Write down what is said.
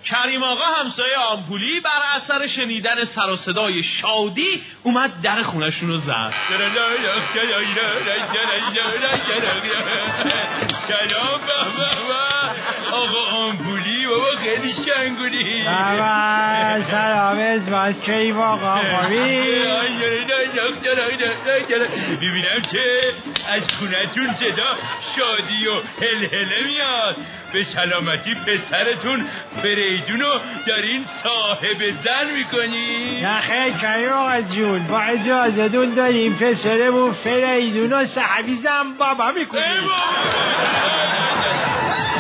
کریم آقا همسایه آمپولی بر اثر شنیدن سر و صدای شادی اومد در خونشون رو زد. سلام آقا آمپولی بابا خیلی شنگولی. بابا سلام ازواج کریم آقا ببینم که از خونتون صدا شادی و هلهله میاد. به سلامتی پسرتون فریدونو دارین صاحب زن میکنی؟ نه خیلی کریم آقا جون، با اجازه دون داریم پسرمون فریدونو صاحب زن بابا میکنیم.